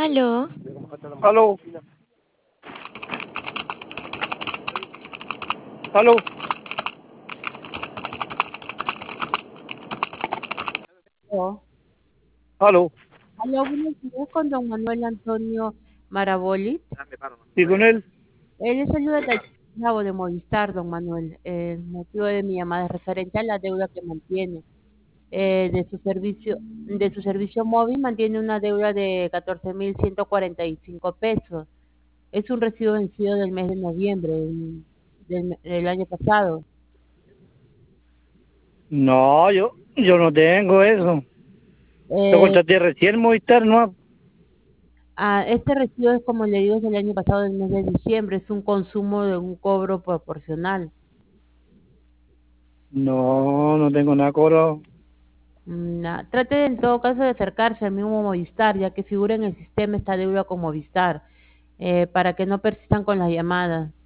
Aló, Aló, aló, Aló, aló. aló, buenos días con don Manuel Antonio Maraboli. ¿Y con él? Él les saluda de Cabo de Movistar, don Manuel. El motivo de mi llamada es referente a la deuda que mantiene de su servicio móvil, mantiene una deuda de 14.145 pesos. Es un recibo vencido del mes de noviembre del año pasado. No, yo no tengo eso. Yo Eh, contraté recién Movistar, ¿no? este recibo es, como le digo, es del año pasado, del mes de diciembre. Es un consumo de un cobro proporcional. No, no tengo nada cobrado. Trate en todo caso de acercarse al mismo Movistar, ya que figura en el sistema esta deuda con Movistar, para que no persistan con las llamadas.